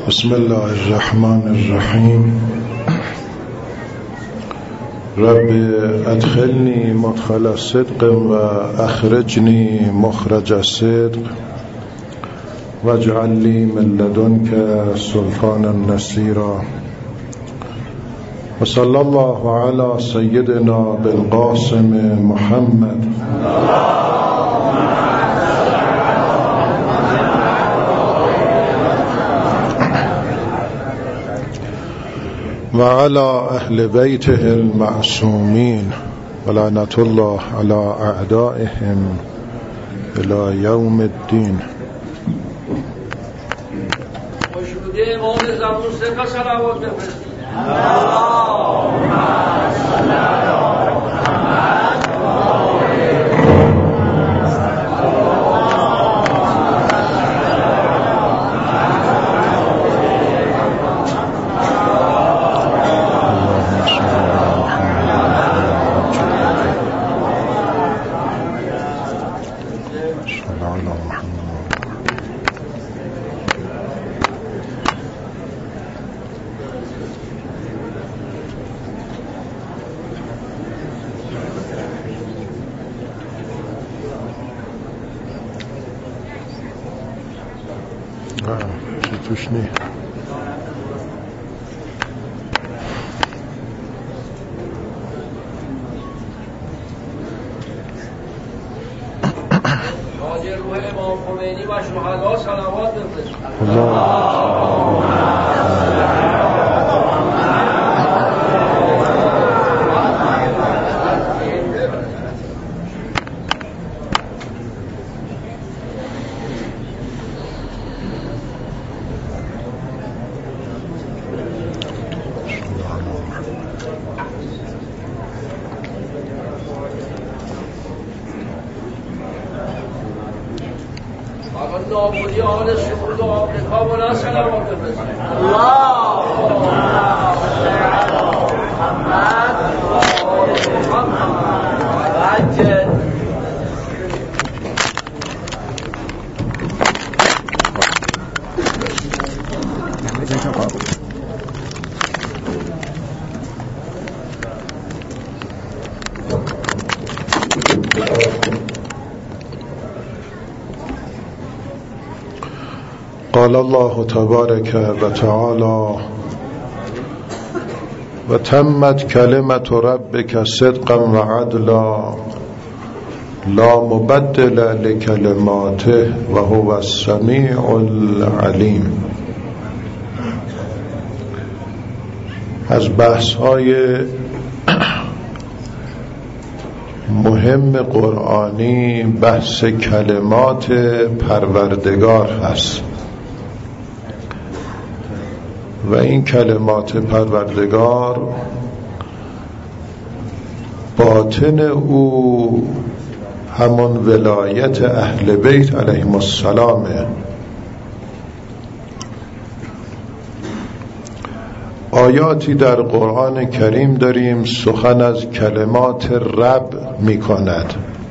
بسم الله الرحمن الرحیم. رب ادخلنی مدخل صدق و اخرجنی مخرج صدق واجعل لی من لدنک سلطانا نصیرا. و صلی الله علی سیدنا بالقاسم محمد و علی اهل بیته المعصومین و لعنت الله علی اعدائهم الی یوم الدین. خوشبوده امام زمان سه صلوات بفرستید. اللهم صل علی محمد توش نی حاضر روح امام خمینی و شهدا صلوات بفرستید. نابودی آل سعود و آفریقا بلند صلوات بفرستید. اللهم صل علی محمد وعجل. قال الله تبارک و تعالی و تمت کلمت ربک صدقا و عدلا لا مبدل لکلماته و هو السمیع العلیم. از بحث‌های مهم قرآنی بحث کلمات پروردگار هست و این کلمات پروردگار باطن او همون ولایت اهل بیت علیهم السلامه. آیاتی در قرآن کریم داریم سخن از کلمات رب می کند،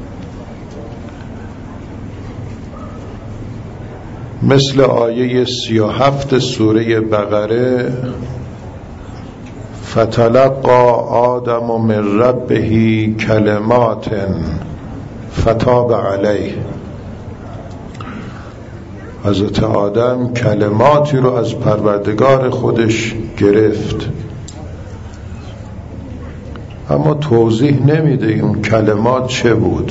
مثل آیه 37 سوره بقره فتلقى آدم من ربه کلمات فتاب علیه. حضرت آدم کلماتی رو از پروردگار خودش گرفت، اما توضیح نمیده اون کلمات چه بود.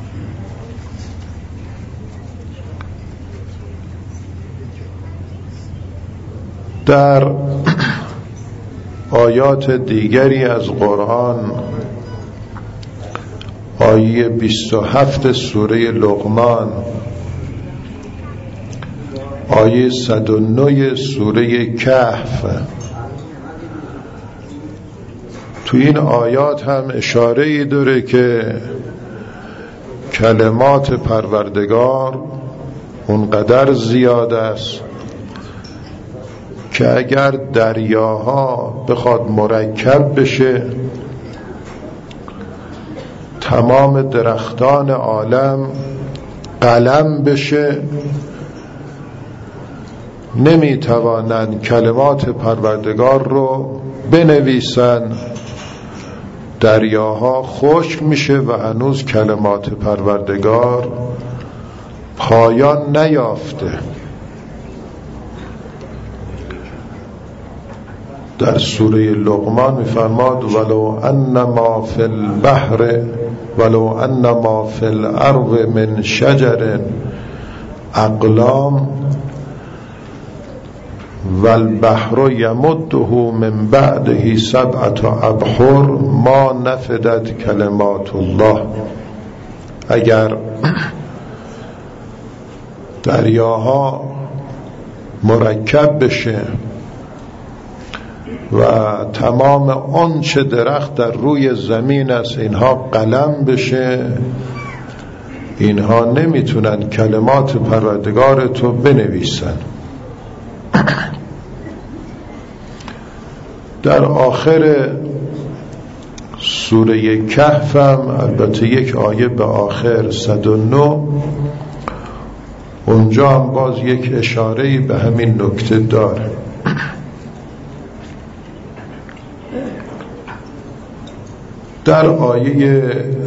در آیات دیگری از قرآن آیه 27 سوره لقمان، آیه 109 سوره کهف، تو این آیات هم اشاره‌ای داره که کلمات پروردگار اونقدر زیاد است که اگر دریاها بخواد مرکب بشه، تمام درختان عالم قلم بشه، نمیتوانند کلمات پروردگار رو بنویسن، دریاها خشک میشه و هنوز کلمات پروردگار پایان نیافته. در سوره لقمان میفرماد ولو ان ما فی البحر ولو ان ما فی الارض من شجر اقلام والبحر یمده من بعده 7 ابحر ما نفدت کلمات الله. اگر دریاها مرکب بشه و تمام آنچه درخت در روی زمین است اینها قلم بشه، اینها نمیتونن کلمات پروردگار تو بنویسن. در آخر سوره کهف هم البته یک آیه به آخر 109 اونجا هم باز یک اشاره‌ای به همین نکته داره. در آیه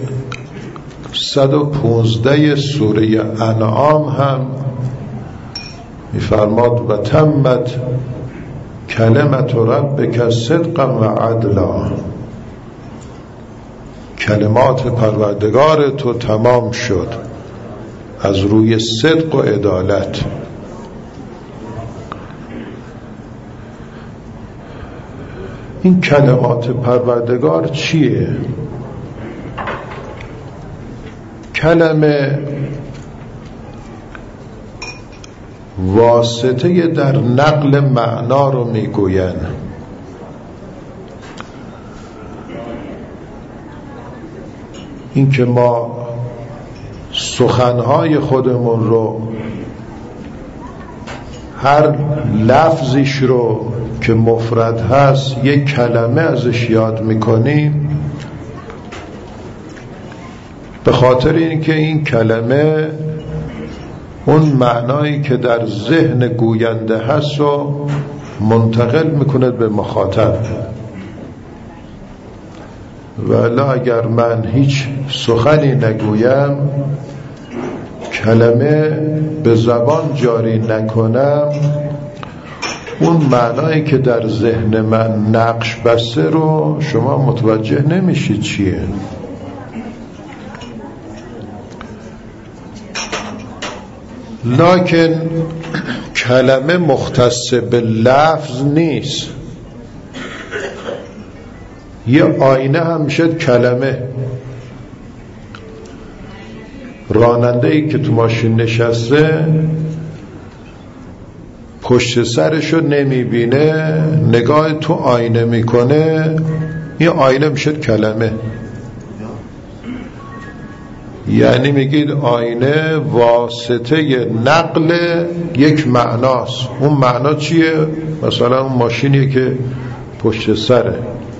115 سوره انعام هم می‌فرماد و تمت کلمت ربک صدقا و عدلا، کلمات پروردگار تو تمام شد از روی صدق و عدالت. این کلمات پروردگار چیه؟ کلمه واسطه در نقل معنا رو میگوین. این که ما سخنهای خودمون رو هر لفظیش رو که مفرد هست یک کلمه ازش یاد میکنیم به خاطر اینکه این کلمه اون معنایی که در ذهن گوینده هست رو منتقل میکنه به مخاطب. ولی اگر من هیچ سخنی نگویم، کلمه به زبان جاری نکنم، اون معنایی که در ذهن من نقش بسته رو شما متوجه نمیشید چیه. لکن کلمه مختص به لفظ نیست. یه آینه هم شد کلمه. راننده ای که تو ماشین نشسته پشت سرشو نمیبینه، نگاه تو آینه میکنه، این آینه میشد کلمه. یعنی میگید آینه واسطه نقل یک معناست. اون معنا چیه؟ مثلا اون ماشینیه که پشت سره،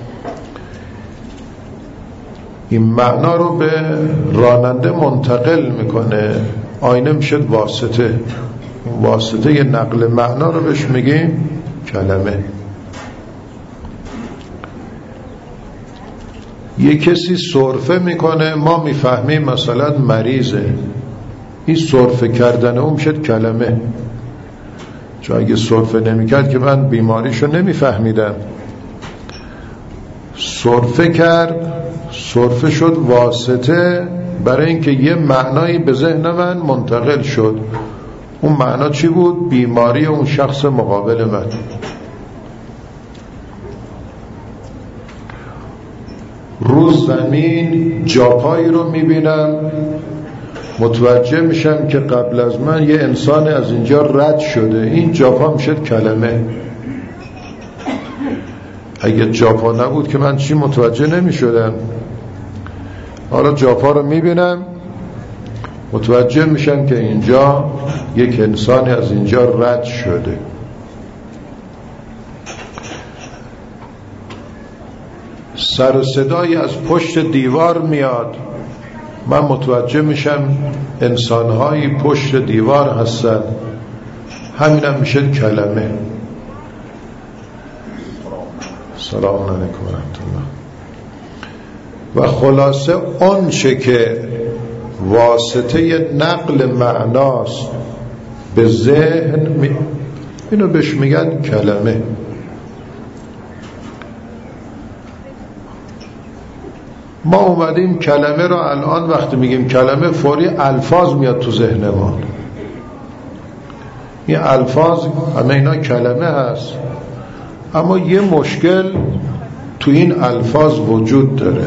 این معنا رو به راننده منتقل میکنه. آینه میشد واسطه. واسطه نقل معنا رو بهش میگیم کلمه. یه کسی سرفه میکنه، ما میفهمیم مثلا مریضه، این سرفه کردن اون میشد کلمه. چون اگه سرفه نمیکرد که من بیماریشو نمیفهمیدم. سرفه کرد، سرفه شد واسطه برای اینکه یه معنایی به ذهن من منتقل شد. اون معنا چی بود؟ بیماری اون شخص مقابل من. رو زمین جاپایی رو میبینم، متوجه میشم که قبل از من یه انسان از اینجا رد شده، این جاپا میشد کلمه. اگه جاپا نبود که من چی متوجه نمیشدم. حالا جاپا رو میبینم، متوجه میشم که اینجا یک انسانی از اینجا رد شده. سر و صدایی از پشت دیوار میاد، من متوجه میشم انسانهایی پشت دیوار هستن. همینم میشه کلمه. سلام علیکم و رحمت الله. و خلاصه آنچه که واسطه نقل معناست به ذهن اینو بهش میگن کلمه. ما اومدیم کلمه را الان وقتی میگیم کلمه فوری الفاظ میاد تو ذهن ما. این الفاظ همه اینا کلمه هست، اما یه مشکل تو این الفاظ وجود داره.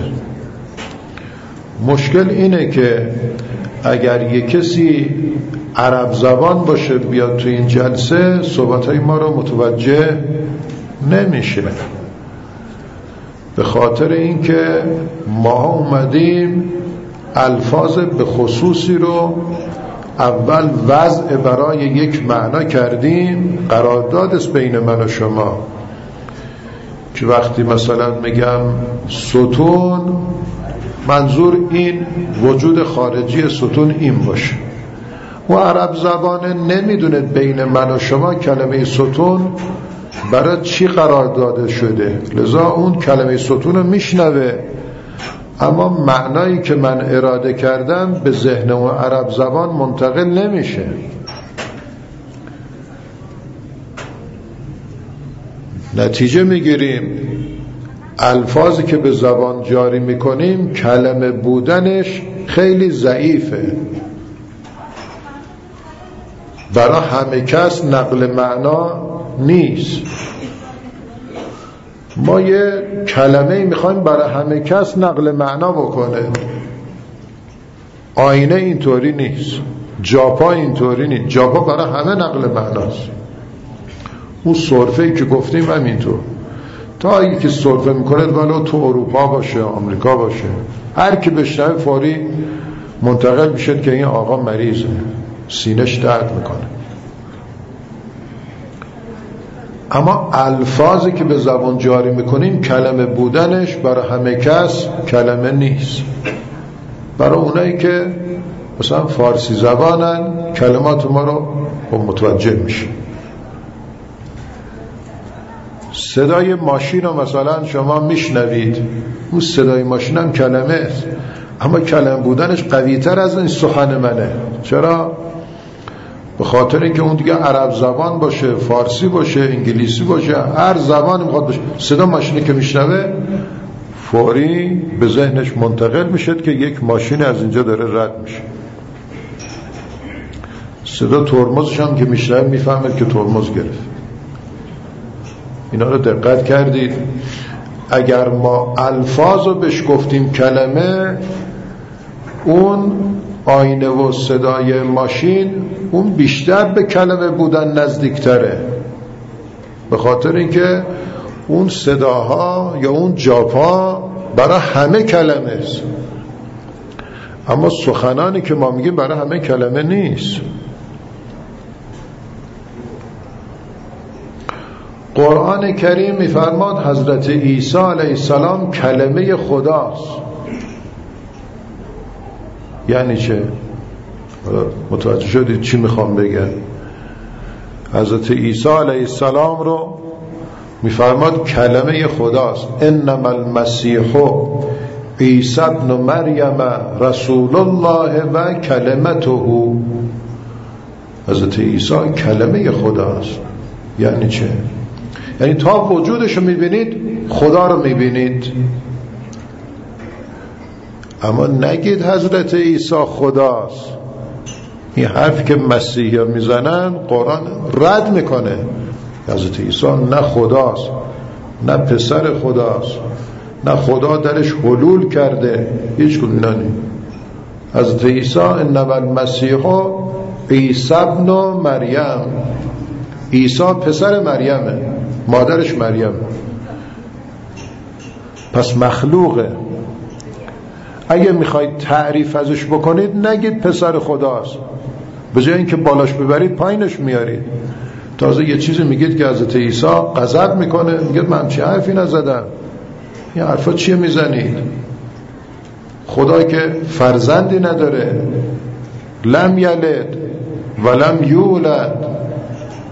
مشکل اینه که اگر یه کسی عرب زبان باشه بیاد تو این جلسه صحبتهای ما رو متوجه نمیشه، به خاطر اینکه ما اومدیم الفاظ به خصوصی رو اول وضع برای یک معنا کردیم، قرارداد است بین من و شما که وقتی مثلا میگم ستون، منظور این وجود خارجی ستون این باشه. و عرب زبانه نمیدونه بین من و شما کلمه ستون برای چی قرار داده شده، لذا اون کلمه ستون رو میشنوه، اما معنایی که من اراده کردم به ذهن و عرب زبان منتقل نمیشه. نتیجه میگیریم الفاظی که به زبان جاری میکنیم کلمه بودنش خیلی ضعیفه، برای همه کس نقل معنا نیست. ما یه کلمه میخوایم برای همه کس نقل معنا بکنه. آینه اینطوری نیست، جاپا اینطوری نیست، جاپا برای همه نقل معناست. اون سرفه‌ای که گفتیم همینطور، تا یکی سرفه میکنه ولو تو اروپا باشه آمریکا باشه، هر کی بشنوه فوری منتقل میشه که این آقا مریضه، سینه‌اش درد میکنه. اما الفاظی که به زبان جاری میکنیم کلمه بودنش برای همه کس کلمه نیست. برای اونایی که مثلا فارسی زبانن کلمات ما رو متوجه میشه. صدای ماشین رو مثلا شما میشنوید، اون صدای ماشین هم کلمه است، اما کلمه بودنش قوی تر از این سخن منه. چرا؟ به خاطر اینکه اون دیگه عرب زبان باشه، فارسی باشه، انگلیسی باشه، هر زبانی میخواد باشه، صدا ماشینی که میشنوه فوری به ذهنش منتقل میشه که یک ماشین از اینجا داره رد میشه. صدا ترمزش هم که میشنوه میفهمه که ترمز گرفت. اینا رو دقت کردید؟ اگر ما الفاظ رو بهش گفتیم کلمه، اون آینه و صدای ماشین اون بیشتر به کلمه بودن نزدیکتره، به خاطر اینکه اون صداها یا اون جاپا برای همه کلمه است، اما سخنانی که ما میگیم برای همه کلمه نیست. قرآن کریم میفرماد حضرت عیسی علیه السلام کلمه خداست. یعنی چه؟ متوجه شدید چی میخوام بگم؟ حضرت عیسی علیه السلام رو میفرماد کلمه خداست. انما المسیح عیسی ابن مریم رسول الله و کلمته. حضرت عیسی کلمه خداست. یعنی چه؟ یعنی تا وجودشو میبینید خدا رو میبینید، اما نگید حضرت عیسی خداست. این حرفی که مسیحی ها میزنن قرآن رد میکنه. حضرت عیسی نه خداست، نه پسر خداست، نه خدا درش حلول کرده، هیچ کدوم اینا نیست. حضرت عیسی انما المسیح عیسی ابن مریم، عیسی پسر مریمه، مادرش مریم، پس مخلوقه. اگه میخواید تعریف ازش بکنید نگید پسر خداست، به جای اینکه بالاش ببرید پایینش میارید. تازه یه چیزی میگید که حضرت عیسی غضب میکنه، میگید من چه حرفی نزدم، این حرفا چیه میزنید؟ خدا که فرزندی نداره، لم یلد ولم یولد،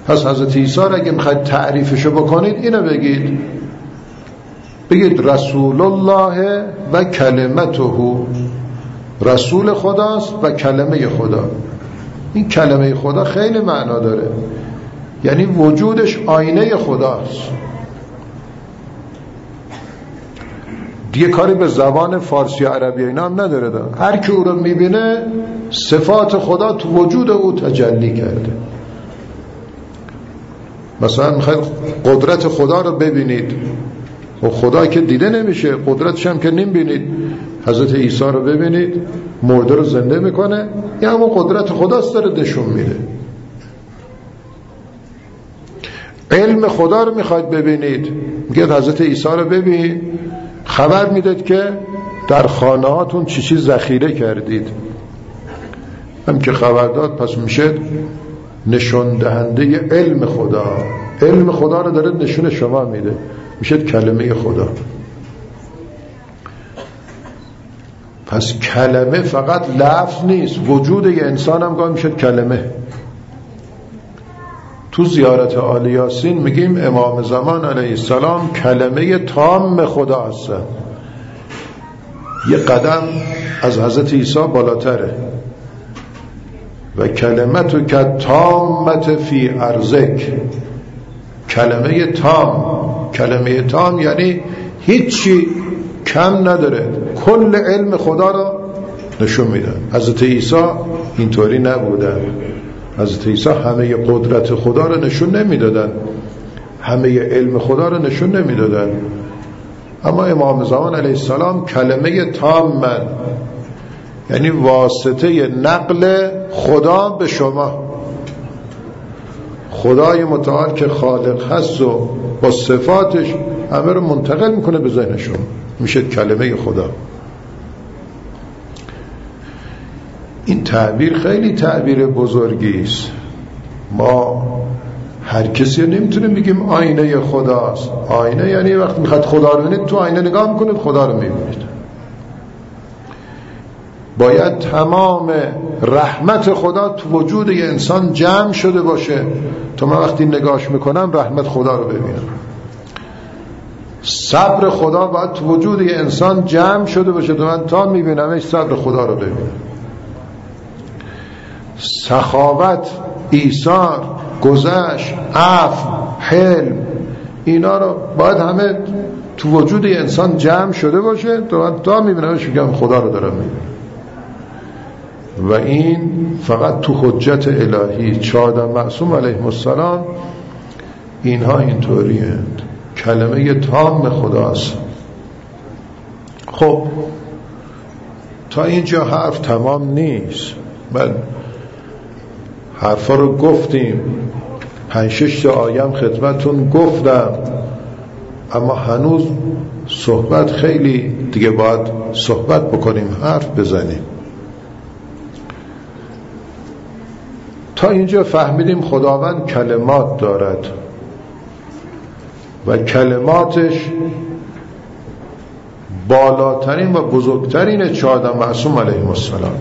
پس حضرت عیسی را اگه میخواید تعریفشو بکنید اینو بگید رسول الله و کلمته، رسول خداست و کلمه خدا. این کلمه خدا خیلی معنا داره، یعنی وجودش آینه خداست. دیگه کاری به زبان فارسی و عربی اینا هم نداره. هر کی او رو میبینه صفات خدا تو وجود او تجلی کرده. مثلا میخواید قدرت خدا رو ببینید، و خدا که دیده نمیشه، قدرتش هم که نمیبینید. حضرت عیسی رو ببینید، مرده رو زنده میکنه، یا همون قدرت خداست داره نشون میده. علم خدا رو میخواید ببینید، میگه حضرت عیسی رو ببین، خبر میداد که در خانه هاتون چی چیز ذخیره کردید. هم که خبر داد، پس میشه نشون دهنده علم خدا. علم خدا رو داره نشون شما میده، میشه کلمه خدا. پس کلمه فقط لفظ نیست، وجود یه انسان هم گاهی میشه کلمه. تو زیارت آل یاسین میگیم امام زمان علیه السلام کلمه تام خدا هستن، یه قدم از حضرت عیسی بالاتره. و کلمتو که تامت فی ارزک، کلمه تام یعنی هیچی کم نداره، کل علم خدا رو نشون میدن. حضرت عیسی اینطوری نبودن. حضرت عیسی همه قدرت خدا رو نشون نمیدادن، همه علم خدا رو نشون نمیدادن. اما امام زمان علیه السلام کلمه تام، یعنی واسطه نقل خدا به شما. خدای متعال که خالق هست و با صفاتش همه رو منتقل میکنه به ذهنشون، میشه کلمه خدا. این تعبیر خیلی تعبیر بزرگی است. ما هر کسی نمیتونیم بگیم آینه خداست. آینه یعنی وقتی میخواد خدا رو ببینید تو آینه نگاه میکنید خدا رو میبینید. باید تمام رحمت خدا تو وجود یه انسان جمع شده باشه تا من وقتی نگاهش میکنم رحمت خدا رو ببینم. صبر خدا باید تو وجود یه انسان جمع شده باشه تا من تا میبینمش صبر خدا رو ببینم. سخاوت، ایثار، گذشت، عفو، حلم، اینا رو باید همه تو وجود یه انسان جمع شده باشه تا من تا میبینمش میگم خدا رو دارم میبینم. و این فقط تو حجت الهی 14 معصوم علیهم السلام اینها اینطوری هست. کلمه تام خداست. خب تا اینجا حرف تمام نیست. من حرفا رو گفتیم، 5-6 آیه خدمتون گفتم، اما هنوز صحبت خیلی دیگه باید صحبت بکنیم، حرف بزنیم. تا اینجا فهمیدیم خداوند کلمات دارد و کلماتش بالاترین و بزرگترین 14 معصوم علیهم السلام.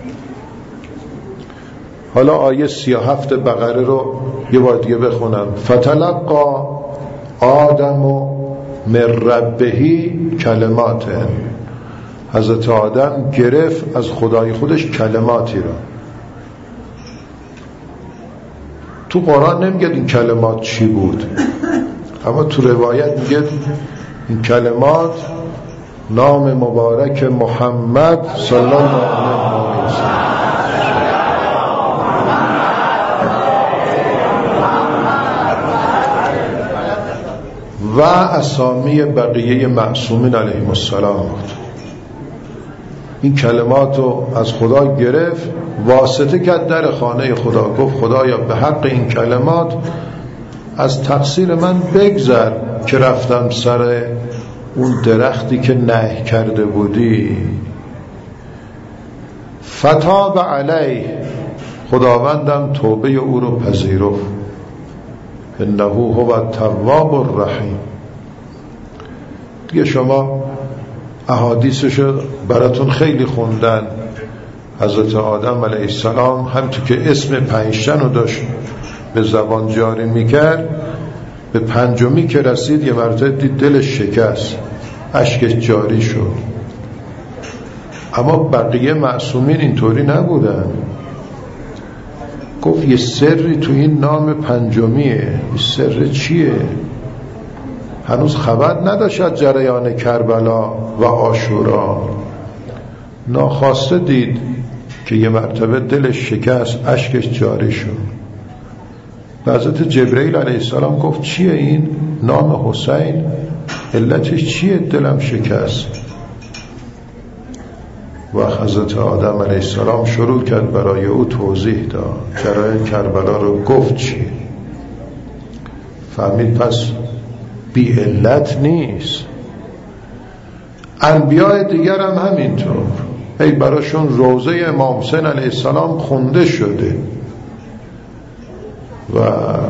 حالا آیه 37 بقره رو یه بار دیگه بخونم. فتلقا آدم من ربه کلمات، حضرت آدم گرفت از خدای خودش کلماتی رو. تو قرآن نمیگه این کلمات چی بود، اما تو روایت میگه این کلمات نام مبارک محمد صلی الله علیه و سلم و اسامی بقیه معصومین علیهم السلام بود. این کلمات رو از خدا گرفت، واسطه کرد در خانه خدا، گفت خدایا به حق این کلمات از تقصیر من بگذر که رفتم سر اون درختی که نهی کرده بودی. فتاب علیه، خداوندم توبه او رو پذیرفت. انه هو التواب الرحیم. دیگه شما احادیثشو براتون خیلی خوندن. حضرت آدم علیه السلام همونطور که اسم 5 رو داشت به زبان جاری میکرد، به پنجمی که رسید یه مرتبه دید دلش شکست، اشکش جاری شد. اما بقیه معصومین اینطوری نبودن. گفت یه سری تو این نام پنجمیه. این سر چیه؟ هنوز خبر نداشت از جریان کربلا و عاشورا. ناخواسته دید که یه مرتبه دلش شکست، اشکش جاری شد. حضرت جبرئیل علیه السلام گفت چیه این نام حسین؟ علتش چیه دلم شکست؟ و حضرت آدم علیه السلام شروع کرد برای او توضیح داد، جریان کربلا رو گفت چیه. فهمید پس بی علت نیست. انبیاء دیگر هم همینطور، ای براشون روضه امام حسین علیه السلام خونده شده و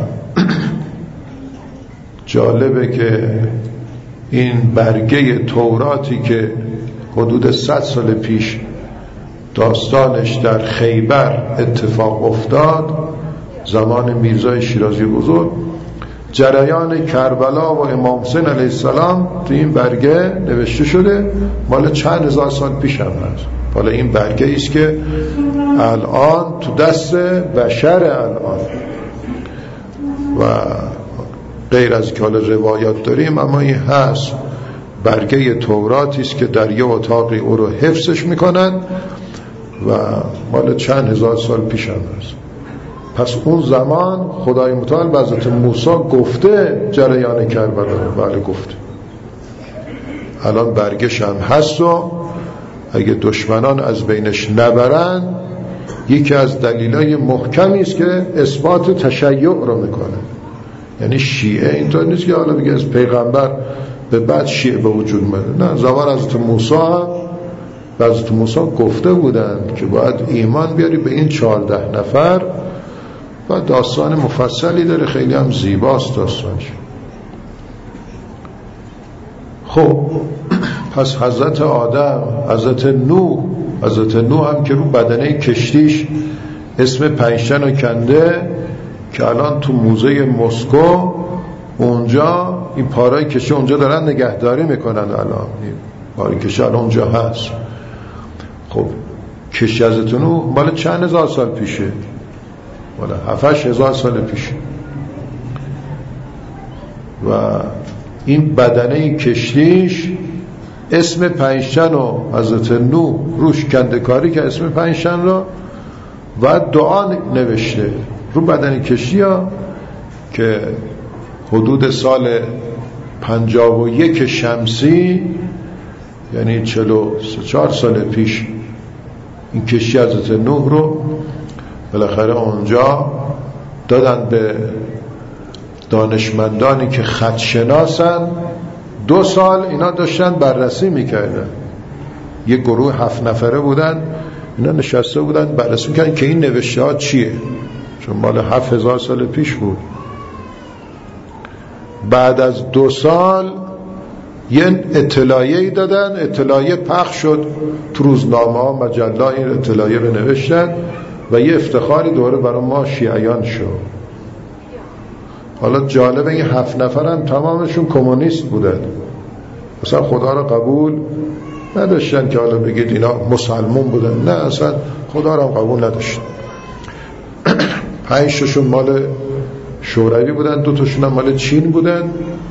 جالبه که این برگه توراتی که حدود 100 سال پیش داستانش در خیبر اتفاق افتاد، زمان میرزای شیرازی بزرگ، جریان کربلا و امام حسین علیه السلام تو این برگه نوشته شده، مال چند هزار سال پیش هم هست. حالا این برگه ایست که الان تو دست بشر الان و غیر از که حالا روایات داریم، اما این هست برگه توراتی است که در یه اتاقی او رو حفظش میکنن و مال چند هزار سال پیش هم هست. پس اون زمان خدای متعال به حضرت موسی گفته جریان کربلا رو، بله گفته. الان برگش هم هست و اگه دشمنان از بینش نبرن، یکی از دلایل محکمی است که اثبات تشیع رو میکنه. یعنی شیعه اینطور نیست که حالا میگه از پیغمبر به بعد شیعه به وجود اومده، نه، زمان حضرت موسی هم به حضرت موسی گفته بودند که باید ایمان بیاری به این 14 نفر و داستان مفصلی داره، خیلی هم زیباست داستانش. خب پس حضرت آدم، حضرت نوح هم که رو بدنه کشتیش اسم پنجتن رو کنده که الان تو موزه مسکو اونجا این پارای کشتی اونجا دارن نگهداری میکنن. الان پارای کشتی الان اونجا هست. خب کشتی حضرت نوح مال چند هزار سال پیشه؟ مال 7-8 هزار سال پیشه. و این بدنه کشتیش اسم پنجتن و حضرت نوح روش کندکاری که اسم پنجتن را و دعا نوشته رو بدن کشتی ها که حدود سال 51 شمسی، یعنی 43 سال پیش، این کشتی حضرت نوح رو بالاخره اونجا دادن به دانشمندانی که خط شناسن. 2 سال اینا داشتن بررسی میکردن. یه گروه 7 نفره بودن، اینا نشسته بودن بررسی میکردن که این نوشته ها چیه، چون مال 7000 سال پیش بود. بعد از 2 سال یه اطلاعیه‌ای دادن، اطلاعیه پخش شد تو روزنامه ها، مجله ها این اطلاعیه رو نوشتن و یه افتخاری دوره برای ما شیعیان شد. حالا جالبه این 7 نفرم تمامشون کمونیست بودن، مثلا خدا رو قبول نداشتن که حالا بگید اینا مسلمون بودن، نه اصلا خدا رو هم قبول نداشتن. 5 تاشون مال شوروی بودن، 2 تاشون هم مال چین بودن.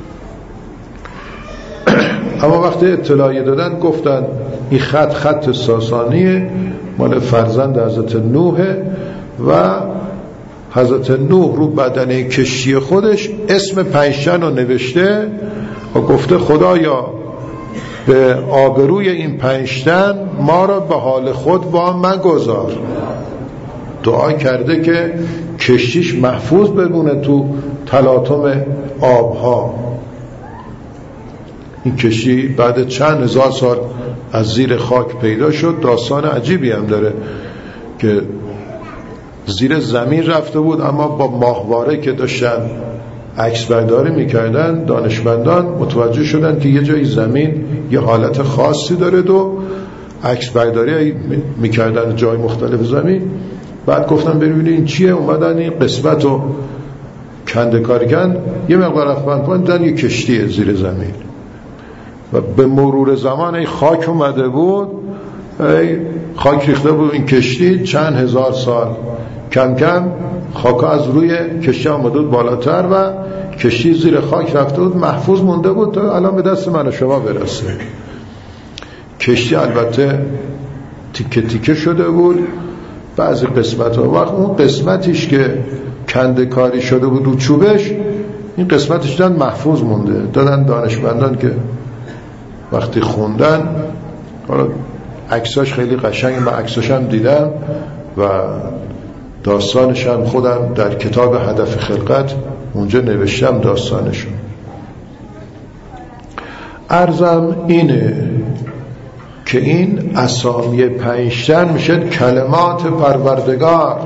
اما وقتی اطلاعیه دادن گفتن این خط ساسانیه، مال فرزند حضرت نوحه و حضرت نوح رو بدنه کشتی خودش اسم پنجتن رو نوشته و گفته خدایا به آبروی این پنجتن ما را به حال خود با مگذار. دعا کرده که کشتیش محفوظ بمونه تو تلاطم آبها. این کشتی بعد چند هزار سال از زیر خاک پیدا شد. داستان عجیبی هم داره که زیر زمین رفته بود، اما با ماهواره که داشتن عکس برداری میکردن دانشمندان متوجه شدن که یه جای زمین یه حالت خاصی داره و عکس برداری میکردن جای مختلف زمین. بعد گفتن ببینید این چیه، اومدن این قسمت رو کنده کاری کردن، یه مقدار رفتن پایین دیدن یه کشتی زیر زمین و به مرور زمان این خاک اومده بود، خاک ریخته بود این کشتی چند هزار سال، کم کم خاکا از روی کشتی آمده بود بالاتر و کشتی زیر خاک رفته بود، محفوظ مونده بود تا الان به دست من و شما برسه. کشتی البته تیکه تیکه شده بود بعضی قسمت ها، وقت اون قسمتیش که کنده کاری شده بود رو چوبش، این قسمتش دادن محفوظ مونده، دادن دانشمندان که وقتی خوندن، حالا عکساش خیلی قشنگ، من عکساش هم دیدم و داستانش هم خودم در کتاب هدف خلقت اونجا نوشتم داستانشون. عرضم اینه که این اسامی 5 تن میشه کلمات پروردگار.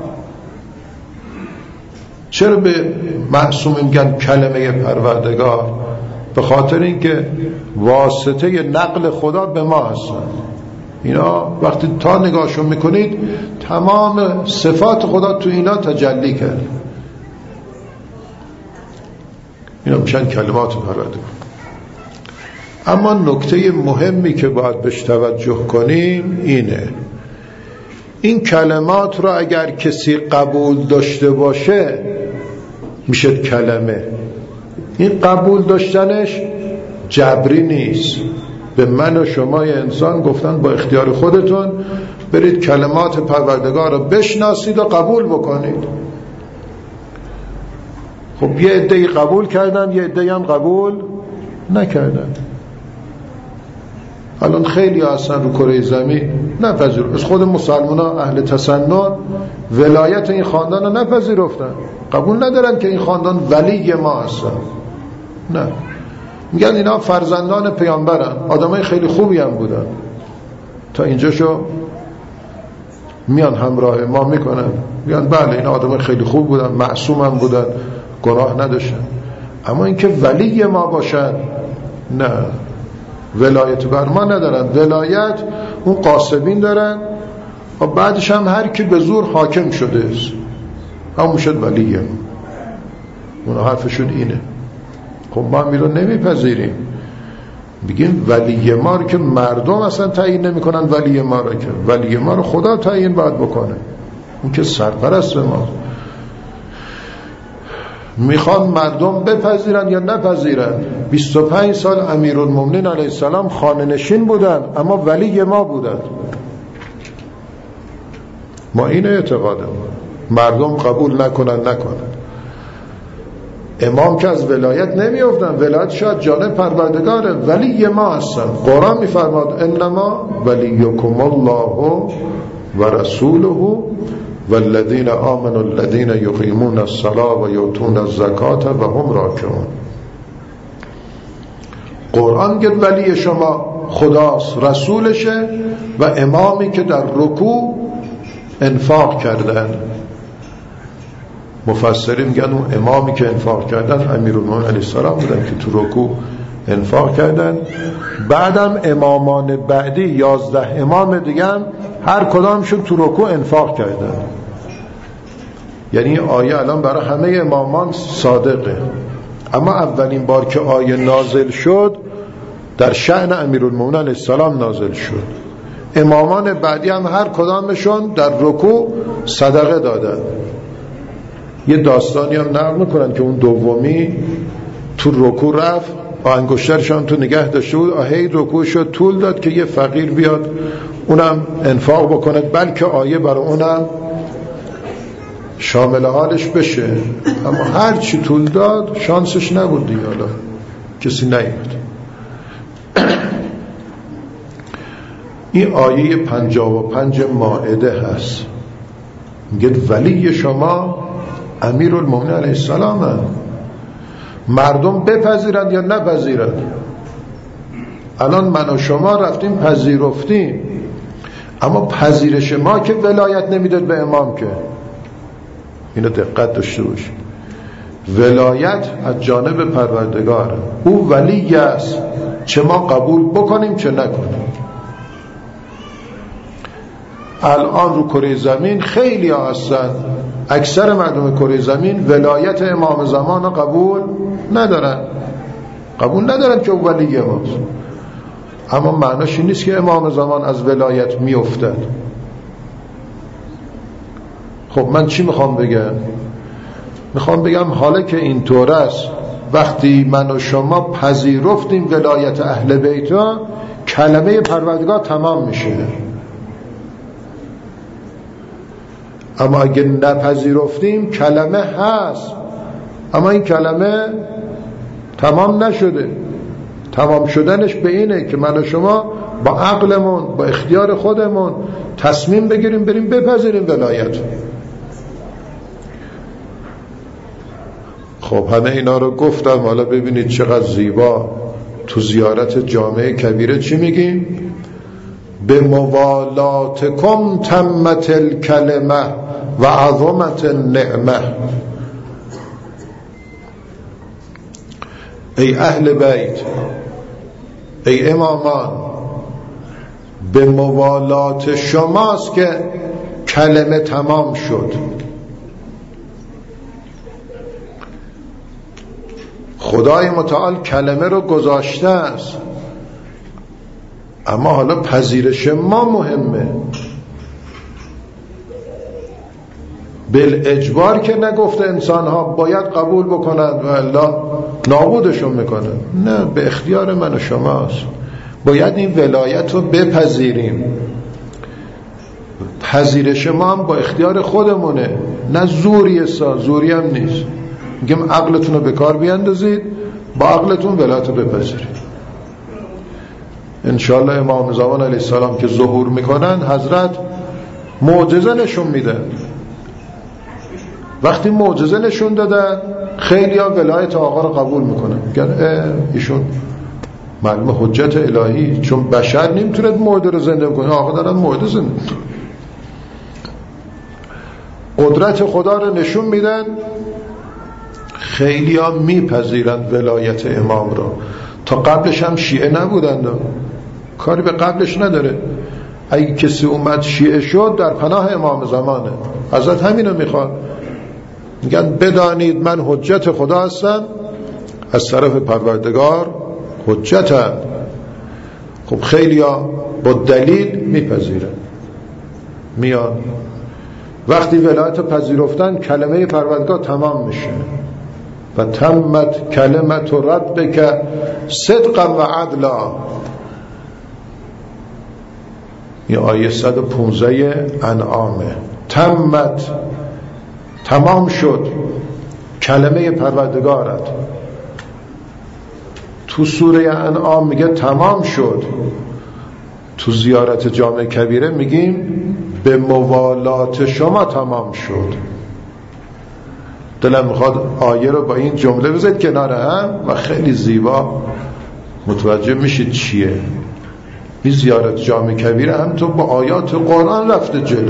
چرا به معصوم میگن کلمه پروردگار؟ به خاطر اینکه واسطه نقل خدا به ما هستن. اینا وقتی تا نگاهشون میکنید تمام صفات خدا تو اینا تجلی کرد. اینا میشن کلمات پروردگار. اما نکته مهمی که باید بهش توجه کنیم اینه، این کلمات رو اگر کسی قبول داشته باشه میشه کلمه. این قبول داشتنش جبری نیست. به من و شما انسان گفتن با اختیار خودتون برید کلمات پروردگار رو بشناسید و قبول بکنید. خب یه عده‌ای قبول کردن، یه عده‌ای هم قبول نکردن. الان خیلی اصلا رو کره زمین نپذیرفتن، از خود مسلمان ها اهل تسنن ولایت این خاندان رو نپذیرفتن، قبول ندارن که این خاندان ولی ما هستن. نه، میگن اینا فرزندان پیامبرن، آدمای خیلی خوبی هم بودن، تا اینجاشو میان همراه ما میکنن، میگن بله این آدمای خیلی خوب بودن، معصوم هم بودن، گناه نداشتن. اما اینکه ولی ما باشن نه، ولایت بر ما ندارن. ولایت اون قاسبین دارن و بعدش هم هر کی به زور حاکم شده است همون شد ولی ما. اون حرفشون اینه. خب ما میرو نمیپذیریم، بگیم ولی ما رو که مردم اصلا تعیین نمی کنن، ولی ما رو که ولی ما رو خدا تعیین باید بکنه، اون که سرپرست ما. میخوان مردم بپذیرن یا نپذیرن. 25 سال امیرالمومنین علیه السلام خانه نشین بودن اما ولی ما بودن. ما این اعتقادم، مردم قبول نکنن. امام که از ولایت نمیافتن، ولایت شاید جانب پروردگاره، ولی ما هستن. قرآن میفرماد انما ولیکم الله و رسوله والذین آمنوا الذین یقیمون الصلاة و یؤتون الزکاة و هم راکعون. قرآن که ولی شما خداست، رسولشه و امامی که در رکوع انفاق کردن. مفسرین میگن اون امامی که انفاق کردن امیرالمومنین علیه السلام بودن که تو رکوع انفاق کردن. بعدم امامان بعدی 11 امام دیگه هم هر کدامشون تو رکوع انفاق کردن. یعنی آیه الان برای همه امامان صادقه، اما اولین بار که آیه نازل شد در شأن امیرالمومنین علیه السلام نازل شد. امامان بعدی هم هر کدامشون در رکوع صدقه دادن. یه داستانی هم نقل میکنن که اون دومی تو رکوع رفت و انگشترشان تو نگه داشته بود، هی رکوع شد طول داد که یه فقیر بیاد اونم انفاق بکنه، بلکه آیه برای اونم شامل حالش بشه. اما هر چی طول داد شانسش نبود دیگه، حالا کسی نیامد. این آیه 55 مائده هست، میگه ولی شما امیرالمومنین علیه السلام هم. مردم بپذیرند یا نپذیرند. الان من و شما رفتیم پذیرفتیم، اما پذیرش ما که ولایت نمیداد به امام که. اینو دقت داشته باشید، ولایت از جانب پروردگاره، او ولی است، چه ما قبول بکنیم چه نکنیم. الان رو کره زمین خیلی ها هستن اکثر مردم کره زمین ولایت امام زمان رو قبول ندارن که او ولی ماست. اما معناش این نیست که امام زمان از ولایت میافتد. خب من چی میخوام بگم؟ میخوام بگم حالا که اینطور است، وقتی من و شما پذیرفتیم ولایت اهل بیت، کلمه پروردگار تمام میشه. اما اگه نپذیرفتیم کلمه هست، اما این کلمه تمام نشده. تمام شدنش به اینه که من و شما با عقلمون، با اختیار خودمون تصمیم بگیریم بریم بپذیریم ولایت. خب همه اینا رو گفتم، حالا ببینید چقدر زیبا تو زیارت جامع کبیره چی میگیم؟ به موالاتکم تمت الکلمه و عظمت النعمه. ای اهل بیت، ای امامان، به موالات شماست که کلمه تمام شد. خدای متعال کلمه رو گذاشته است، اما حالا پذیرش ما مهمه. بالاجبار که نگفته انسان ها باید قبول بکنند و الله نابودشون میکنه. نه، به اختیار من و شماست. باید این ولایت رو بپذیریم. پذیرش ما هم با اختیار خودمونه، نه زوری هم نیست. میگم عقلتون رو به کار بیاندازید، با عقلتون ولایت رو بپذیرید. انشاءالله امام زمان علیه السلام که ظهور میکنن، حضرت معجزه نشون میدن. وقتی معجزه نشون دادن، خیلی ها ولایت آقا رو قبول میکنن، میگن ایشون معلوم حجت الهی، چون بشر نمیتونه معجزه رو زنده کنه، آقا دارن معجزه زنده. قدرت خدا رو نشون میدن، خیلی ها میپذیرن ولایت امام رو. تا قبلش هم شیعه نبودن، کاری به قبلش نداره. اگه کسی اومد شیعه شد، در پناه امام زمانه. حضرت همینو میخواد، میگن بدانید من حجت خدا هستم، از طرف پروردگار حجتم. خب خیلی ها با دلیل میپذیرن، میان. وقتی ولایت پذیرفتن، کلمه پروردگار تمام میشه. و تمت کلمت ربک صدقا و عدلا. این آیه 115 انعامه. تمت، تمام شد کلمه پروردگارت. تو سوره انعام میگه تمام شد. تو زیارت جامع کبیره میگیم به موالات شما تمام شد. دلم میخواد آیه رو با این جمله بذارید کنار هم و خیلی زیبا متوجه میشید چیه. این زیارت جامع کبیره هم تو با آیات قرآن رفته جلو.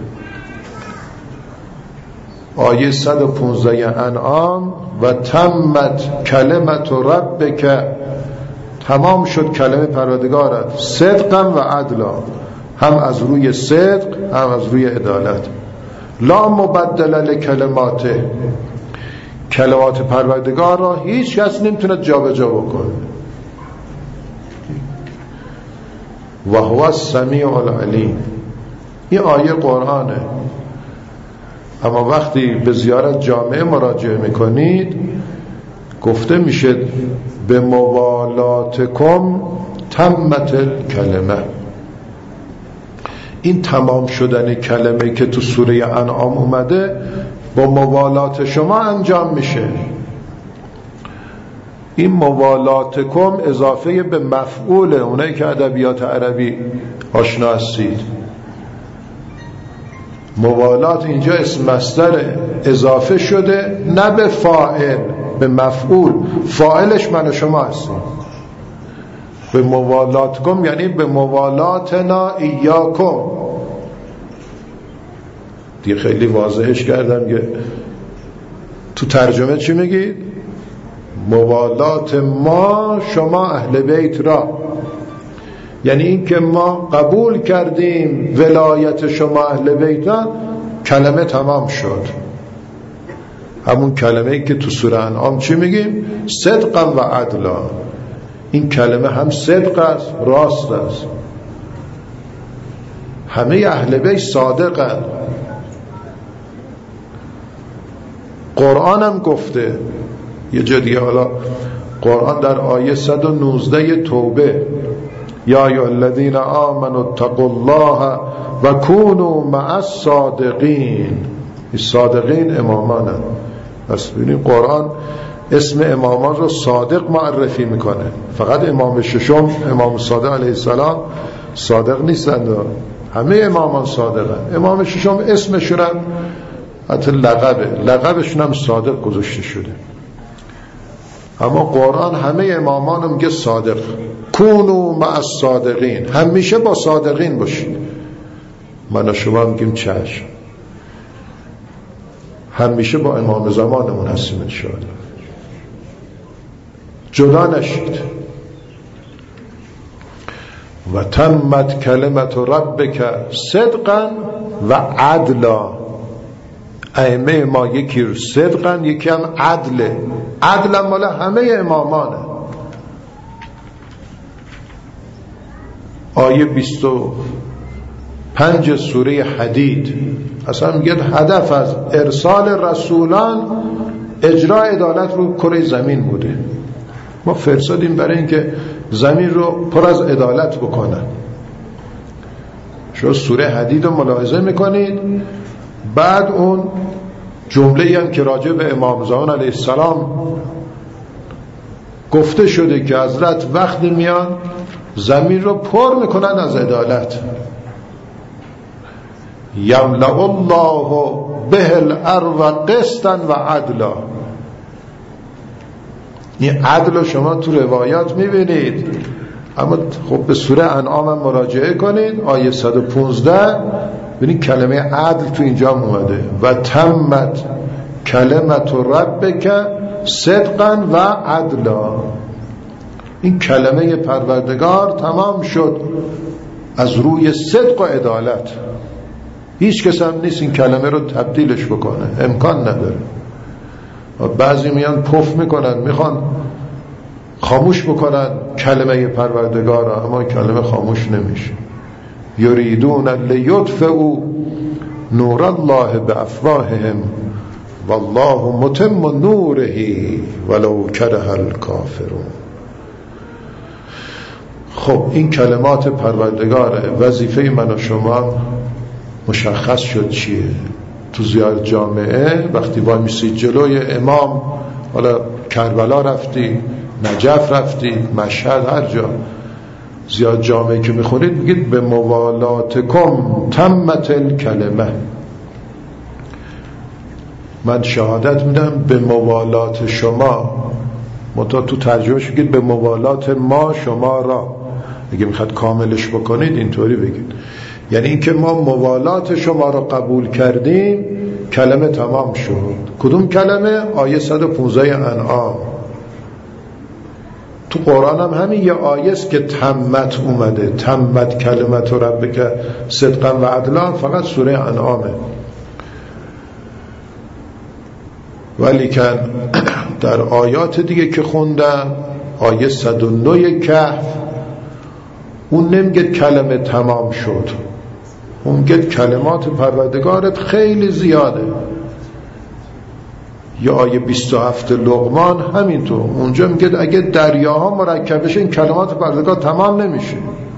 آیه 115 انعام و تمت کلمت ربک، تمام شد کلمه پروردگارت، صدقا و عدلا، هم از روی صدق هم از روی عدالت. لا مبدل لکلماته، کلمات پروردگار را هیچ کس نمیتونه جابجا بکنه. و هو السمیع العلیم. این آیه قرآنه، اما وقتی به زیارت جامعه مراجعه میکنید، گفته میشه به موالاتکم تمت الکلمه. این تمام شدن کلمه که تو سوره انعام اومده با موالات شما انجام میشه. این موالاتکم اضافه به مفعول، اونایی که ادبیات عربی آشنا هستید. موالات اینجا اسم مصدر اضافه شده، نه به فاعل، به مفعول. فاعلش من و شما هستیم. به موالاتکم یعنی به موالاتنا ایاکم. دیگه خیلی واضحش کردم که تو ترجمه چی میگید؟ موالات ما شما اهل بیت را، یعنی این که ما قبول کردیم ولایت شما اهل بیتان، کلمه تمام شد. همون کلمه‌ای که تو سوره انعام چی میگیم؟ صدقا و عدلا. این کلمه هم صدق است، راست است. همه اهل بیت صادقن. قرآن هم گفته یه جا دیگه، حالا قرآن در آیه 119 توبه، یا ایها الذین آمنوا اتقوا الله و کونوا مع الصادقین. صادقین امامانه. پس ببینید قرآن اسم امامان رو صادق معرفی میکنه. فقط امام ششم، امام صادق علیه السلام صادق نیستند، همه امامان صادقن. امام ششم اسمشون هم حتی لقبشون هم صادق گذاشته شده. اما قرآن همه امامان هم میگه صادق. کونوا مع الصادقین، همیشه با صادقین باشید. من و شما میگیم چشم، همیشه با امام زمانمون هستیم انشاءالله. جدا نشید. و تمت کلمت ربک صدقا و عدلا. ائمه ما یکی صدقا، یکی هم عدله. عدلا مال همه امامانه. آیه 25 سوره حدید اصلا میگه هدف از ارسال رسولان اجرا عدالت رو کره زمین بوده. ما فرستادیم برای اینکه زمین رو پر از عدالت بکنن. شما سوره حدید رو ملاحظه میکنید، بعد اون جمله هم که راجع به امام زمان علیه السلام گفته شده که حضرت وقتی میان زمین رو پر میکنن از عدالت. یملأ الله به الارض قسطا و عدلا. این عدل شما تو روایات میبینید، اما خب به سوره انعام هم مراجعه کنید، آیه 115 ببینید کلمه عدل تو اینجا اومده. و تمت کلمت ربک صدقا و عدلا. این کلمه پروردگار تمام شد از روی صدق و عدالت. هیچ کس هم نیست این کلمه رو تبدیلش بکنه، امکان نداره. بعضی میان پف میکنن، میخوان خاموش بکنن کلمه پروردگار، اما کلمه خاموش نمیشه. یریدون لیطفئوا نور الله بافواههم والله متم نوره ولو کره الکافرون. خب این کلمات پروردگاره. وظیفه من و شما مشخص شد چیه؟ تو زیارت جامعه وقتی وای میسید جلوی امام، حالا کربلا رفتی، نجف رفتی، مشهد، هر جا زیارت جامعه که میخونید میگید به موالاتکم تمت الکلمه. من شهادت میدم به موالات شما. منتها تو ترجمهش بگید به موالات ما شما را. اگه میخواد کاملش بکنید اینطوری بگید، یعنی اینکه ما موالات شما را قبول کردیم. کلمه تمام شد. کدوم کلمه؟ آیه 115 انعام. تو قرآن هم همین یه آیه است که تمت اومده، تمت کلمت ربک صدقا و عدلا، فقط سوره انعامه. ولیکن در آیات دیگه که خوندم، آیه 109 کهف، اون نمیگه کلمه تمام شد، اون میگه کلمات پروردگارت خیلی زیاده. یا آیه 27 لقمان همینطور، اونجا میگه اگه دریاها مرکب بشه این کلمات پروردگار تمام نمیشه.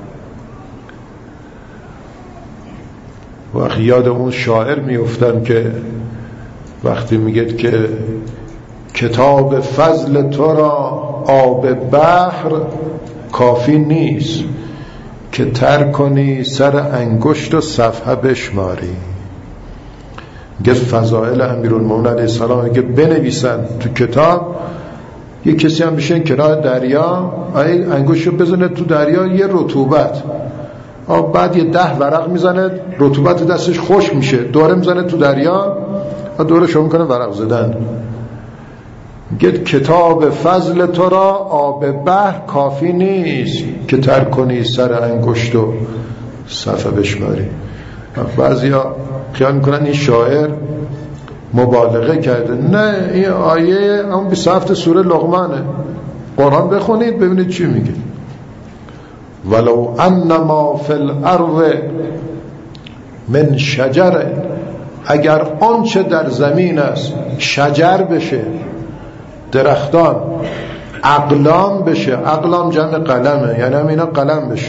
وقتی یاد اون شاعر میفتن که وقتی میگه که کتاب فضل تو را آب بحر کافی نیست که تر کنی سر انگشت و صفحه بشماری. میگه فضائل امیرالمومنین علیه السلام که بنویسن تو کتاب، یه کسی هم بشین کنار دریا، انگشت رو بزنه تو دریا، یه رطوبت، بعد یه 10 ورق میزنه، رطوبت دستش خوش میشه، دوره میزنه تو دریا، دوره شروع میکنه ورق زدن. میگه کتاب فضل تو را آب بحر کافی نیست که تر کنی سر انگشت و صفحه بشماری. بعضیا خیال میکنن این شاعر مبالغه کرده. نه، این آیه اون 27 سوره لقمانه. قرآن بخونید ببینید چی میگه. ولو انما فی الارض من شجر، اگر آنچه در زمین است شجر بشه، درختان، اقلام بشه، اقلام جمع قلمه، یعنی هم اینا قلم بشه.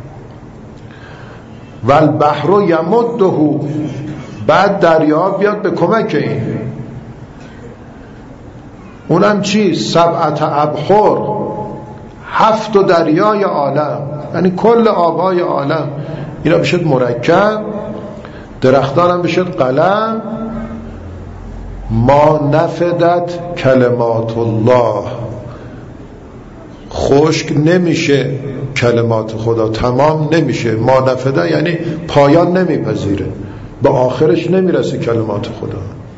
والبحر یمده، بعد دریا بیاد به کمک این. اونم چی؟ 7 ابحر، 7 دریای عالم، یعنی کل آبای عالم اینا بشد مرکب، درختان هم بشد قلم. ما نفدت کلمات الله، خشک نمیشه کلمات خدا، تمام نمیشه. ما نفده یعنی پایان نمیپذیره، به آخرش نمیرسه کلمات خدا.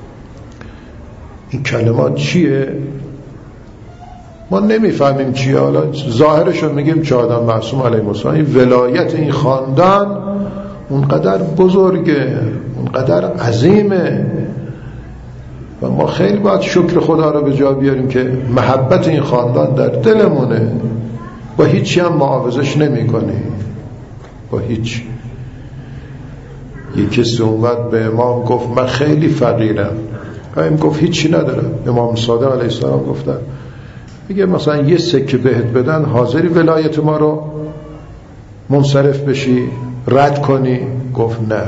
این کلمات چیه؟ ما نمیفهمیم چیه. حالا ظاهرش رو میگیم چه آدم معصوم علیه السلام. این ولایت این خاندان اونقدر بزرگه، اونقدر عظیمه و ما خیلی باید شکر خدا رو به جا بیاریم که محبت این خاندان در دلمونه. با هیچی هم معاوضش نمی کنی، با هیچ. یک کسی اومد به امام گفت من خیلی فقیرم. امام گفت هیچی ندارم. امام صادق علیه السلام گفتن میگه مثلا یه سکه بهت بدن حاضری ولایت ما رو منصرف بشی، رد کنی؟ گفت نه.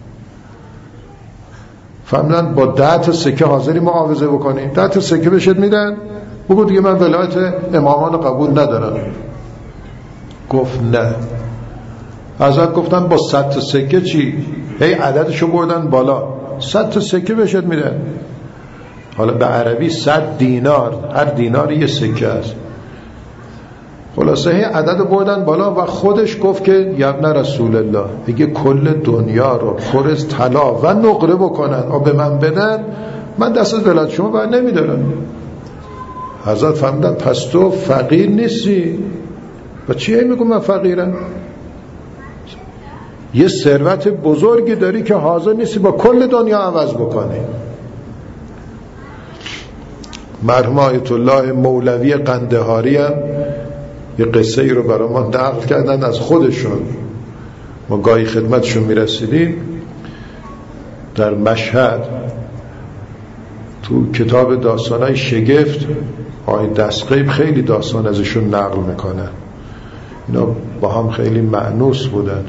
فهمیدن با 10 تا سکه حاضری معاوضه بکنی؟ 10 تا سکه بهشت میدن، بگو دیگه من ولایت امامان قبول ندارم. گفت نه. حضرت گفتن با 100 تا سکه چی؟ هی عددشو بردن بالا، 100 تا سکه بهشت میدن. حالا به عربی 100 دینار، هر دینار یه سکه است. خلاصه هی عدد بردن بالا و خودش گفت که یبن رسول الله، اگه کل دنیا رو پر از طلا و نقره بکنن و به من بدن، من دست از ولایت شما بر نمیدارم. حضرت فهمیدن پس تو فقیر نیستی. و چیه میگم من فقیرم؟ یه ثروت بزرگی داری که حاضر نیستی با کل دنیا عوض بکنی. مرحوم آیت الله مولوی قندهاری هم یه قصه ای رو برای ما نقل کردن از خودشون. ما گاهی خدمتشون میرسیدیم در مشهد، تو کتاب داستانای شگفت آقای دستقیب خیلی داستان ازشون نقل میکنن. اینا با هم خیلی مأنوس بودن.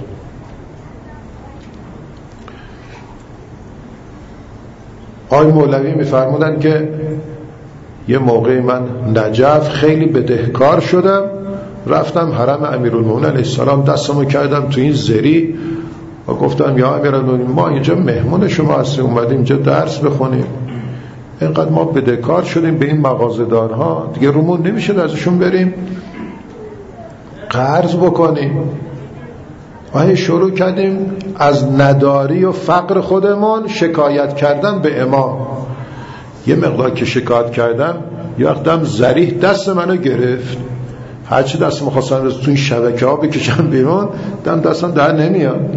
آقای مولوی میفرمودن که یه موقع من نجف خیلی بدهکار شدم، رفتم حرم امیرالمومنین علیه السلام، دستمو کردم تو این زری و گفتم یا امیرالمومنین ما اینجا مهمون شما هستیم، اومدیم اینجا درس بخونیم، اینقدر ما بدهکار شدیم به این مغازه‌دارها، دیگه رومون نمیشه ازشون بریم قرض بکنیم. آیا شروع کردیم از نداری و فقر خودمون شکایت کردن به امام. یه مقدار که شکایت کردم یه وقتم ذریح دست منو گرفت، هرچی دست می‌خواستم رو تو این شبکه ها بکشم بیرون، دستم در نمیاد.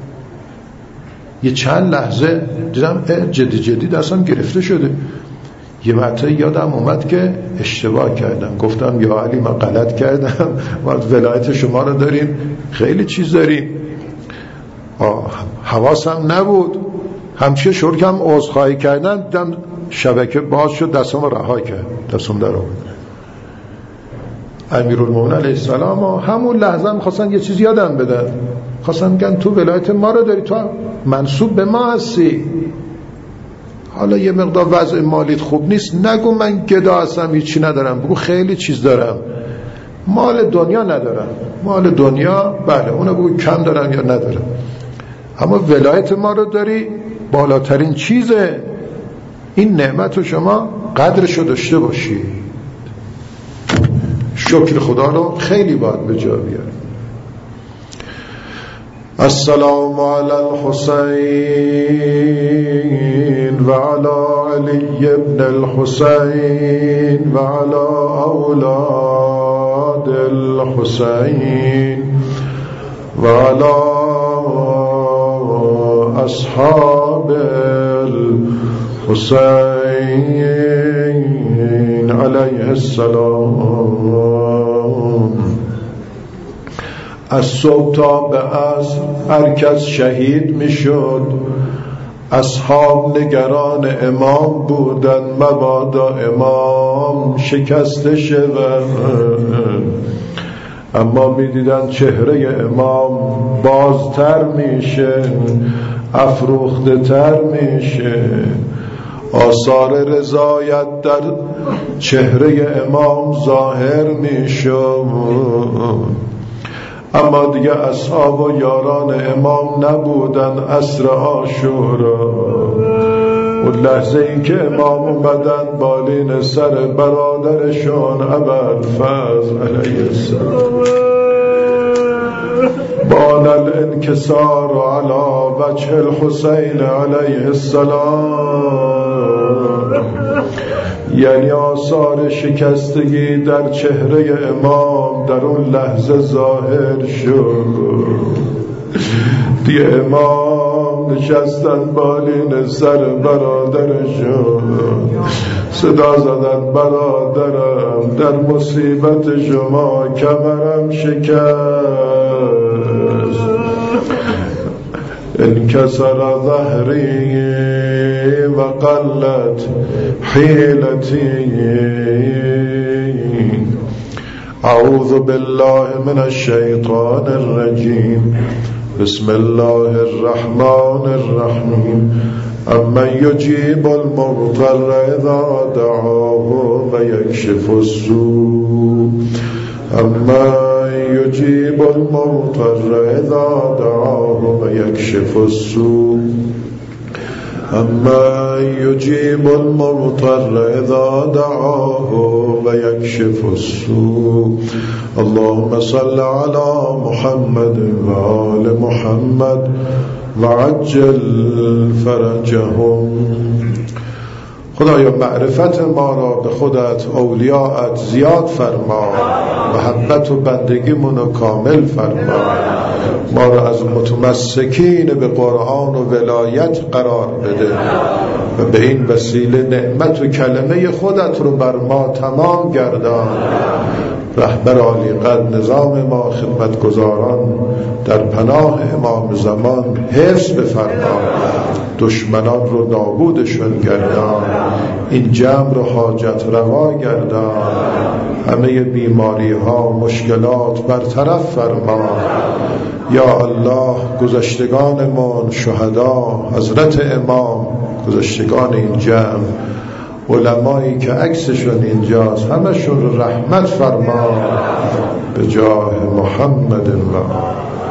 یه چند لحظه دیدم جدی دستم گرفته شده. یه وقته یادم اومد که اشتباه کردم، گفتم یا علی من غلط کردم، ما ولایت شما رو داریم، خیلی چیز داریم. حواسم نبود، همچه شروع کردم عذرخواهی کردن، دیدم شبکه باز شد، دستم رها کرد، دستم در آورد. امیرالمومنین علیه السلام همون لحظه می‌خواستن یه چیز یادم بدن، خواستن میگن تو ولایت ما رو داری، تو منسوب به ما هستی، حالا یه مقدار وضع مالیت خوب نیست، نگو من گدا هستم هیچی ندارم، بگو خیلی چیز دارم، مال دنیا ندارم، مال دنیا بله اونو بگو کم دارم یا ندارم، اما ولایت ما رو داری، بالاترین چیزه، این نعمت رو شما قدرشو داشته باشی. شکر خدا رو خیلی باید به جا بیاریم. السلام علی الحسین و علی علی ابن الحسین و علی اولاد الحسین و علی أصحاب الحسين عليه السلام. از صبح تا به عصر هر کس شهید می شد. اصحاب نگران امام بودن مبادا امام شکسته شود، اما می دیدن چهره امام بازتر میشه، افروخته تر میشه، آثار رضایت در چهره امام ظاهر میشه. اما دیگه اصحاب و یاران امام نبودن. عصر عاشورا اون لحظه ای که امام اومدن بالین سر برادرشون ابوالفضل علیه السلام، بان الانکسار علی وجه الحسین علیه السلام، یعنی آثار شکستگی در چهره امام در اون لحظه ظاهر شد. دیگه امام نشستن بالین سر برادرشون، صدا زدن برادرم در مصیبت شما کمرم شکست، انکسر ظهری و قلت حیلتی، اعوذ بالله من الشیطان الرجیم، بسم الله الرحمن الرحیم، امن یجیب المضطر اذا دعاه و یکشف السوء، امن یجیب المضطر اذا دعاه و یکشف السوء، اما یجیب المضطر اذا دعاه و یکشف السوء. اللهم صل علی محمد و آل محمد و عجل فرجهم. خدایا معرفت ما را به خودت، اولیاءت زیاد فرما، محبت و بندگیمون رو کامل فرما، ما را از متمسکین به قرآن و ولایت قرار بده و به این وسیله نعمت و کلمه خودت رو بر ما تمام گردان. رهبر عالی قدر نظام ما خدمتگزاران در پناه امام زمان حفظ بفرما، دشمنان رو نابودشون گردان، این جمع رو حاجت روا گردان، همه بیماری ها مشکلات برطرف فرما. یا الله گذشتگانمون، شهدا، حضرت امام، گذشتگان این جمع، علمایی که عکسشون اینجاست، همشون رو رحمت فرما به جاه محمد و